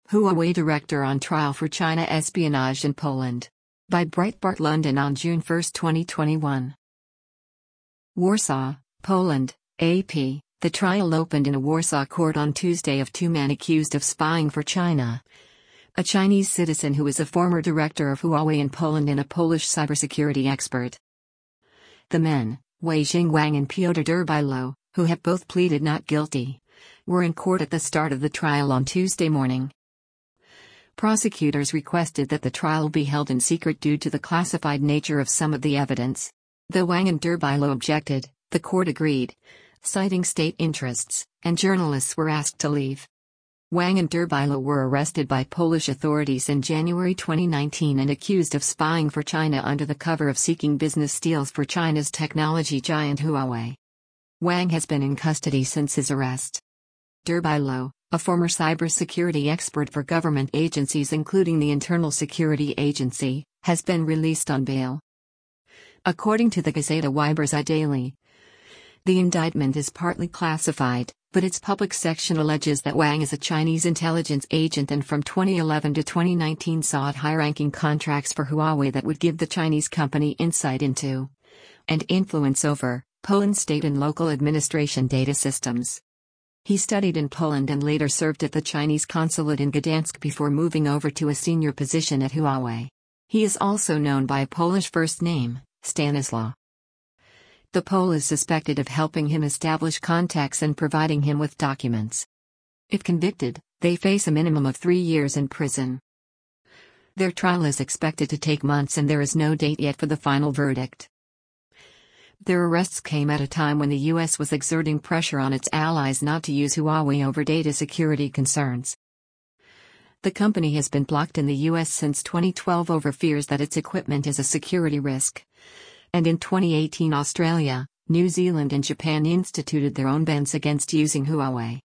Huawei director on trial for China espionage in Poland. By Breitbart London on June 1, 2021. Warsaw, Poland, AP. The trial opened in a Warsaw court on Tuesday of two men accused of spying for China. A Chinese citizen who is a former director of Huawei in Poland and a Polish cybersecurity expert. The men, Wei Jingwang and Piotr Durbylo, who have both pleaded not guilty, were in court at the start of the trial on Tuesday morning. Prosecutors requested that the trial be held in secret due to the classified nature of some of the evidence. Though Wang and Durbylo objected, the court agreed, citing state interests, and journalists were asked to leave. Wang and Durbylo were arrested by Polish authorities in January 2019 and accused of spying for China under the cover of seeking business deals for China's technology giant Huawei. Wang has been in custody since his arrest. Durbylo, a former cybersecurity expert for government agencies including the Internal Security Agency, has been released on bail. According to the Gazeta Wyborcza Daily, the indictment is partly classified, but its public section alleges that Wang is a Chinese intelligence agent and from 2011 to 2019 sought high-ranking contracts for Huawei that would give the Chinese company insight into and influence over Poland's state and local administration data systems. He studied in Poland and later served at the Chinese consulate in Gdansk before moving over to a senior position at Huawei. He is also known by a Polish first name, Stanislaw. The Pole is suspected of helping him establish contacts and providing him with documents. If convicted, they face a minimum of 3 years in prison. Their trial is expected to take months and there is no date yet for the final verdict. Their arrests came at a time when the U.S. was exerting pressure on its allies not to use Huawei over data security concerns. The company has been blocked in the U.S. since 2012 over fears that its equipment is a security risk. And in 2018 Australia, New Zealand and Japan instituted their own bans against using Huawei.